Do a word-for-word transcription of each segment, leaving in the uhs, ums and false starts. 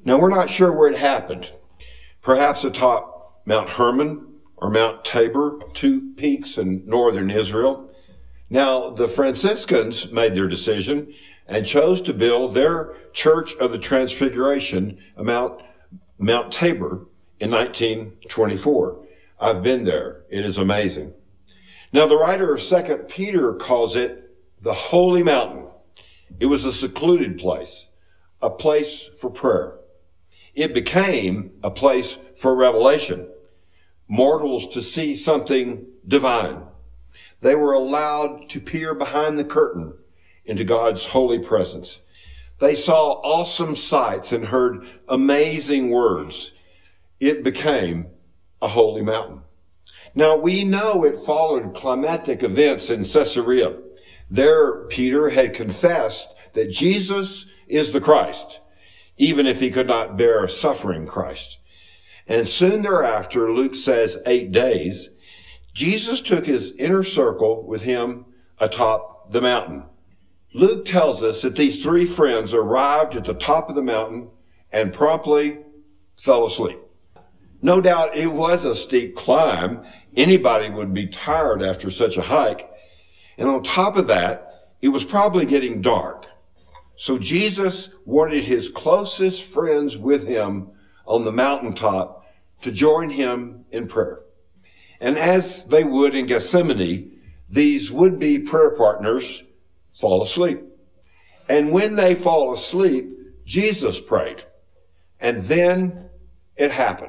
Now, we're not sure where it happened. Perhaps atop Mount Hermon or Mount Tabor, two peaks in northern Israel. Now, the Franciscans made their decision and chose to build their Church of the Transfiguration at Mount, Mount Tabor in nineteen twenty-four. I've been there. It is amazing. Now, the writer of Second Peter calls it the Holy Mountain. It was a secluded place, a place for prayer. It became a place for revelation, mortals to see something divine. They were allowed to peer behind the curtain into God's holy presence. They saw awesome sights and heard amazing words. It became a holy mountain. Now, we know it followed climatic events in Caesarea. There, Peter had confessed that Jesus is the Christ, even if he could not bear suffering Christ. And soon thereafter, Luke says eight days, Jesus took his inner circle with him atop the mountain. Luke tells us that these three friends arrived at the top of the mountain and promptly fell asleep. No doubt it was a steep climb. Anybody would be tired after such a hike. And on top of that, it was probably getting dark. So Jesus wanted his closest friends with him on the mountaintop to join him in prayer. And as they would in Gethsemane, these would-be prayer partners fall asleep. And when they fall asleep, Jesus prayed. And then it happened.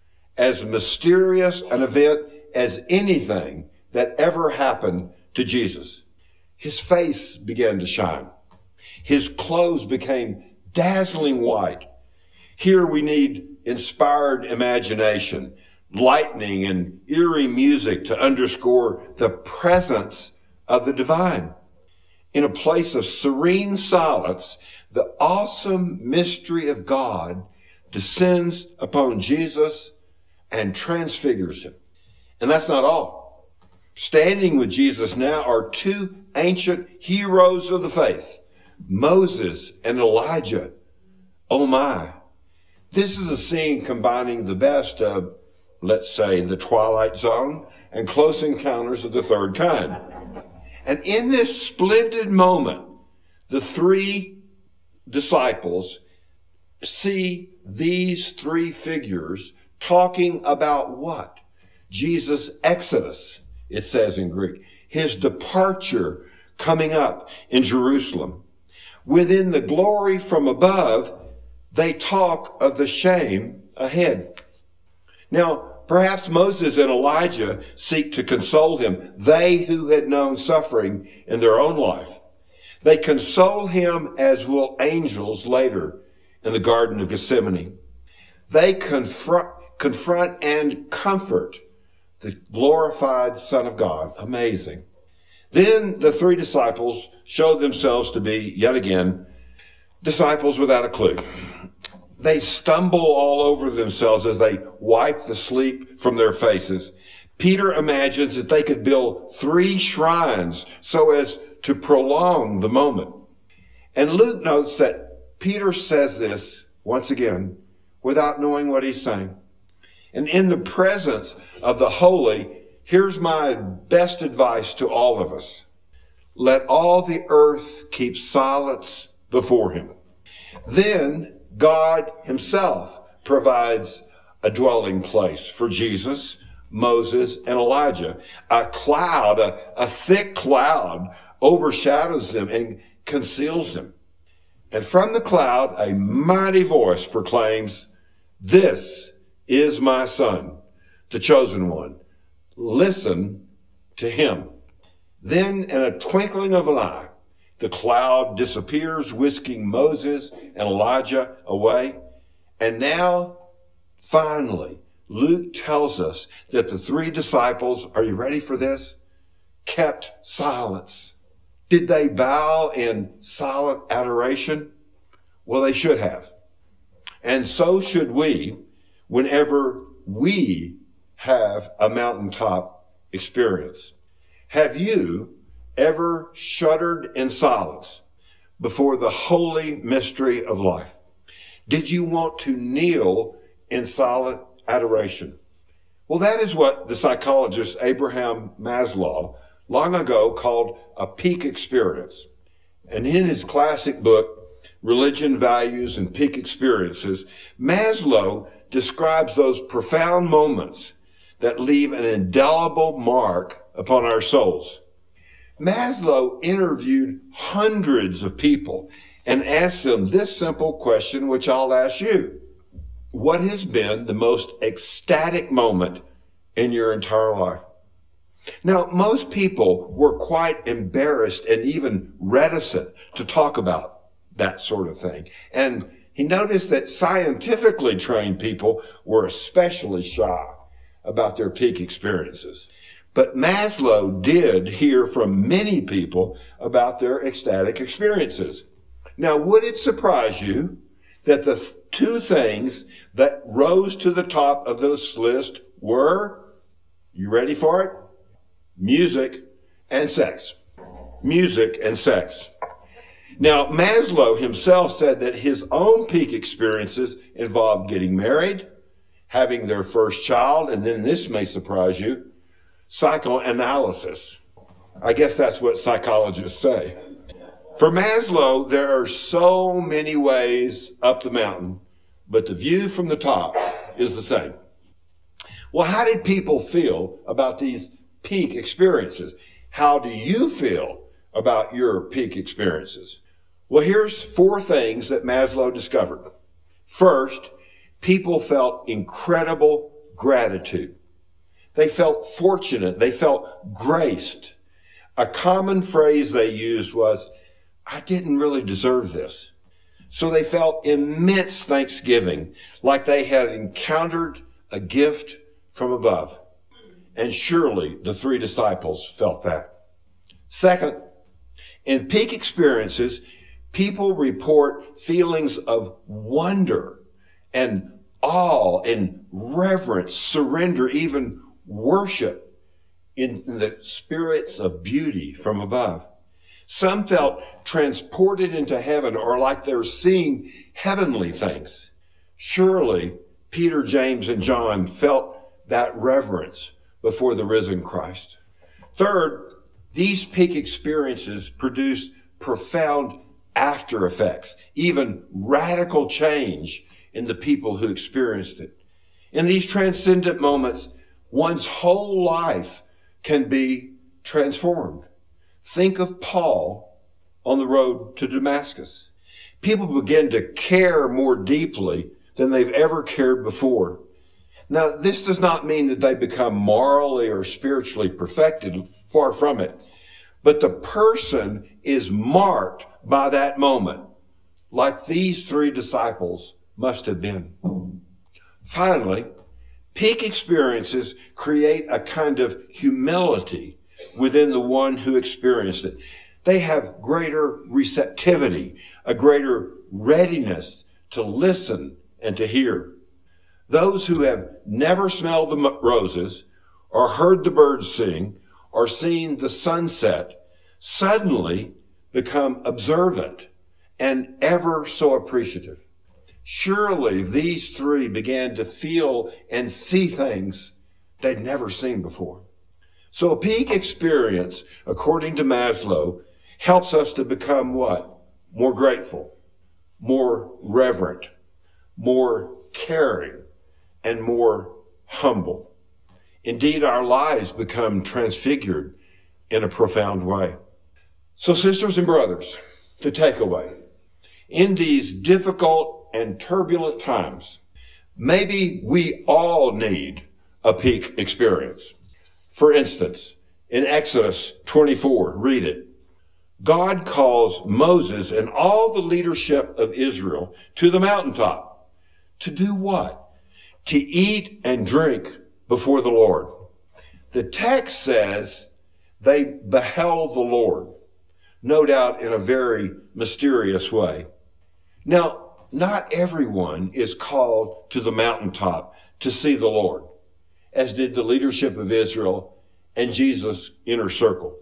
As mysterious an event as anything that ever happened to Jesus. His face began to shine. His clothes became dazzling white. Here we need inspired imagination, lightning and eerie music to underscore the presence of the divine. In a place of serene silence, the awesome mystery of God descends upon Jesus and transfigures him. And that's not all. Standing with Jesus now are two ancient heroes of the faith, Moses and Elijah. Oh my. This is a scene combining the best of, let's say, The Twilight Zone and Close Encounters of the Third Kind. And in this splendid moment, the three disciples see these three figures talking about what? Jesus' exodus, it says in Greek. His departure coming up in Jerusalem. Within the glory from above, they talk of the shame ahead. Now, perhaps Moses and Elijah seek to console him, they who had known suffering in their own life. They console him as will angels later in the Garden of Gethsemane. They confront, confront and comfort the glorified Son of God. Amazing. Then the three disciples show themselves to be, yet again, disciples without a clue. They stumble all over themselves as they wipe the sleep from their faces. Peter imagines that they could build three shrines so as to prolong the moment. And Luke notes that Peter says this, once again, without knowing what he's saying. And in the presence of the holy, here's my best advice to all of us. Let all the earth keep silence before him. Then God himself provides a dwelling place for Jesus, Moses, and Elijah. A cloud, a, a thick cloud overshadows them and conceals them. And from the cloud, a mighty voice proclaims, "This is my son, the chosen one. Listen to him." Then in a twinkling of an eye, the cloud disappears, whisking Moses and Elijah away. And now, finally, Luke tells us that the three disciples, are you ready for this? Kept silence. Did they bow in silent adoration? Well, they should have. And so should we whenever we have a mountaintop experience. Have you ever shuddered in silence before the holy mystery of life? Did you want to kneel in silent adoration? Well, that is what the psychologist Abraham Maslow long ago called a peak experience. And in his classic book, Religion, Values, and Peak Experiences, Maslow describes those profound moments that leave an indelible mark upon our souls. Maslow interviewed hundreds of people and asked them this simple question, which I'll ask you. What has been the most ecstatic moment in your entire life? Now, most people were quite embarrassed and even reticent to talk about that sort of thing. And he noticed that scientifically trained people were especially shy about their peak experiences. But Maslow did hear from many people about their ecstatic experiences. Now, would it surprise you that the th- two things that rose to the top of this list were, you ready for it? Music and sex. Music and sex. Now, Maslow himself said that his own peak experiences involved getting married, having their first child, and then this may surprise you, psychoanalysis. I guess that's what psychologists say. For Maslow, there are so many ways up the mountain, but the view from the top is the same. Well, how did people feel about these peak experiences? How do you feel about your peak experiences? Well, here's four things that Maslow discovered. First, people felt incredible gratitude. They felt fortunate. They felt graced. A common phrase they used was, I didn't really deserve this. So they felt immense thanksgiving, like they had encountered a gift from above. And surely the three disciples felt that. Second, in peak experiences, people report feelings of wonder and awe and reverence, surrender, even worship in the spirits of beauty from above. Some felt transported into heaven or like they're seeing heavenly things. Surely Peter, James, and John felt that reverence before the risen Christ. Third, these peak experiences produced profound after effects, even radical change in the people who experienced it. In these transcendent moments, one's whole life can be transformed. Think of Paul on the road to Damascus. People begin to care more deeply than they've ever cared before. Now, this does not mean that they become morally or spiritually perfected, far from it. But the person is marked by that moment, like these three disciples must have been. Finally, peak experiences create a kind of humility within the one who experienced it. They have greater receptivity, a greater readiness to listen and to hear. Those who have never smelled the roses or heard the birds sing or seen the sunset suddenly become observant and ever so appreciative. Surely these three began to feel and see things they'd never seen before. So a peak experience, according to Maslow, helps us to become what? More grateful, more reverent, more caring, and more humble. Indeed, our lives become transfigured in a profound way. So sisters and brothers, the takeaway. In these difficult and turbulent times, maybe we all need a peak experience. For instance, in Exodus twenty-four, read it. God calls Moses and all the leadership of Israel to the mountaintop. To do what? To eat and drink before the Lord. The text says they beheld the Lord, no doubt in a very mysterious way. Now, not everyone is called to the mountaintop to see the Lord, as did the leadership of Israel and Jesus' inner circle.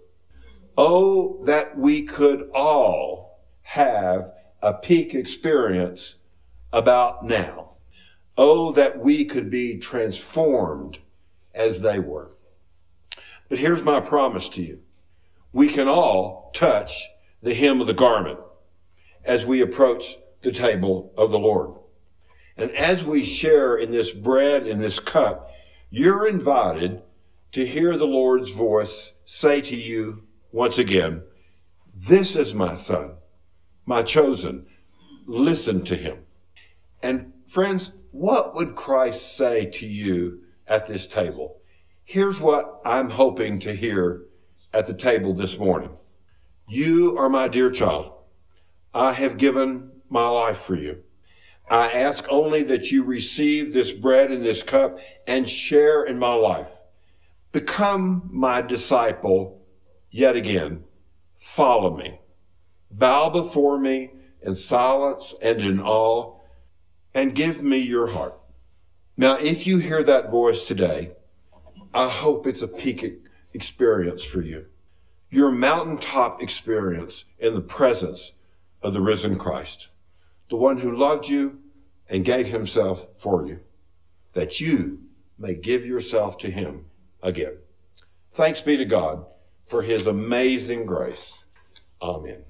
Oh, that we could all have a peak experience about now. Oh, that we could be transformed as they were. But here's my promise to you. We can all touch the hem of the garment as we approach the table of the Lord. And as we share in this bread and this cup, you're invited to hear the Lord's voice say to you once again, this is my son, my chosen. Listen to him. And friends, what would Christ say to you at this table? Here's what I'm hoping to hear at the table this morning. You are my dear child. I have given my life for you. I ask only that you receive this bread and this cup and share in my life. Become my disciple yet again. Follow me. Bow before me in silence and in awe, and give me your heart. Now, if you hear that voice today, I hope it's a peak experience for you. Your mountaintop experience in the presence of the risen Christ, the one who loved you and gave himself for you, that you may give yourself to him again. Thanks be to God for his amazing grace. Amen.